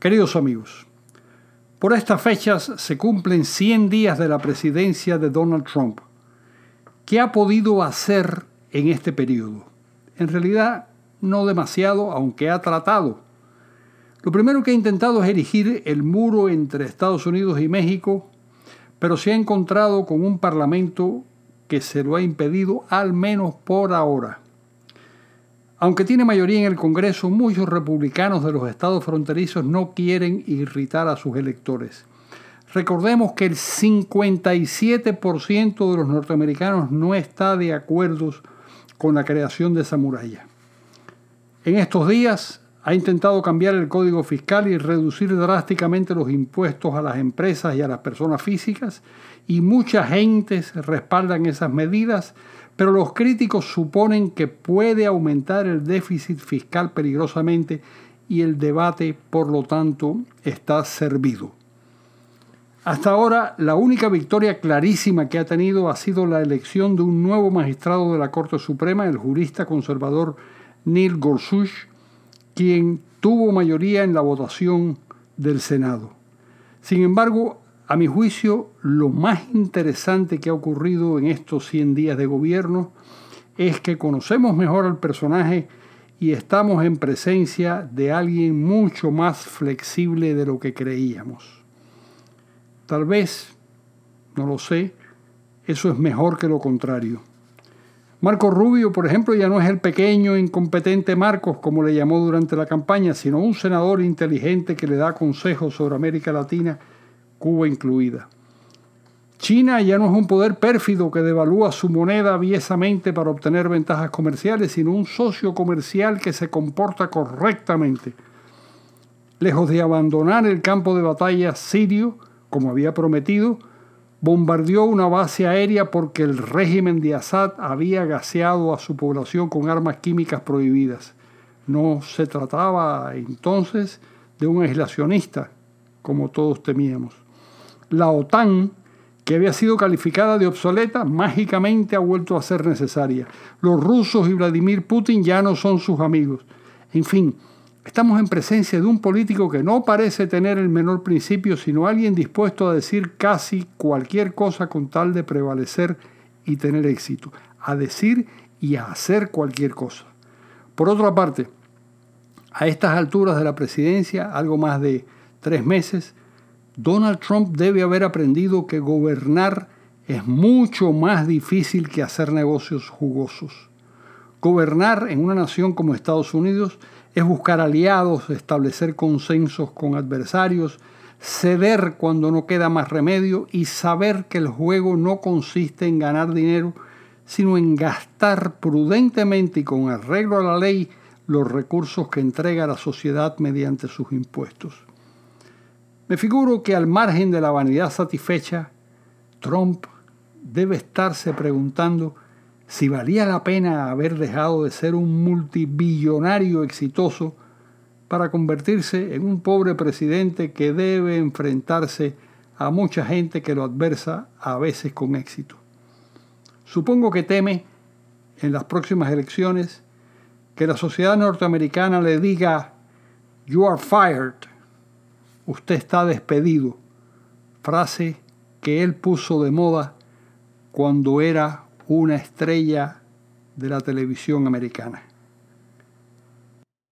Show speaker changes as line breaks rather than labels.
Queridos amigos, por estas fechas se cumplen 100 días de la presidencia de Donald Trump. ¿Qué ha podido hacer en este periodo? En realidad, no demasiado, aunque ha tratado. Lo primero que ha intentado es erigir el muro entre Estados Unidos y México, pero se ha encontrado con un parlamento que se lo ha impedido, al menos por ahora. Aunque tiene mayoría en el Congreso, muchos republicanos de los estados fronterizos no quieren irritar a sus electores. Recordemos que el 57% de los norteamericanos no está de acuerdo con la creación de esa muralla. En estos días ha intentado cambiar el código fiscal y reducir drásticamente los impuestos a las empresas y a las personas físicas, y mucha gente respaldan esas medidas, pero los críticos suponen que puede aumentar el déficit fiscal peligrosamente y el debate, por lo tanto, está servido. Hasta ahora, la única victoria clarísima que ha tenido ha sido la elección de un nuevo magistrado de la Corte Suprema, el jurista conservador Neil Gorsuch, quien tuvo mayoría en la votación del Senado. Sin embargo, a mi juicio, lo más interesante que ha ocurrido en estos 100 días de gobierno es que conocemos mejor al personaje y estamos en presencia de alguien mucho más flexible de lo que creíamos. Tal vez, no lo sé, eso es mejor que lo contrario. Marco Rubio, por ejemplo, ya no es el pequeño, incompetente Marcos, como le llamó durante la campaña, sino un senador inteligente que le da consejos sobre América Latina, Cuba incluida. China ya no es un poder pérfido que devalúa su moneda aviesamente para obtener ventajas comerciales, sino un socio comercial que se comporta correctamente. Lejos de abandonar el campo de batalla sirio, como había prometido, bombardeó una base aérea porque el régimen de Assad había gaseado a su población con armas químicas prohibidas. No se trataba entonces de un aislacionista, como todos temíamos. La OTAN, que había sido calificada de obsoleta, mágicamente ha vuelto a ser necesaria. Los rusos y Vladimir Putin ya no son sus amigos. En fin, estamos en presencia de un político que no parece tener el menor principio, sino alguien dispuesto a decir casi cualquier cosa con tal de prevalecer y tener éxito. A decir y a hacer cualquier cosa. Por otra parte, a estas alturas de la presidencia, algo más de 3 meses, Donald Trump debe haber aprendido que gobernar es mucho más difícil que hacer negocios jugosos. Gobernar en una nación como Estados Unidos es buscar aliados, establecer consensos con adversarios, ceder cuando no queda más remedio y saber que el juego no consiste en ganar dinero, sino en gastar prudentemente y con arreglo a la ley los recursos que entrega la sociedad mediante sus impuestos. Me figuro que al margen de la vanidad satisfecha, Trump debe estarse preguntando si valía la pena haber dejado de ser un multibillonario exitoso para convertirse en un pobre presidente que debe enfrentarse a mucha gente que lo adversa, a veces con éxito. Supongo que teme, en las próximas elecciones, que la sociedad norteamericana le diga "You are fired", usted está despedido, frase que él puso de moda cuando era una estrella de la televisión americana.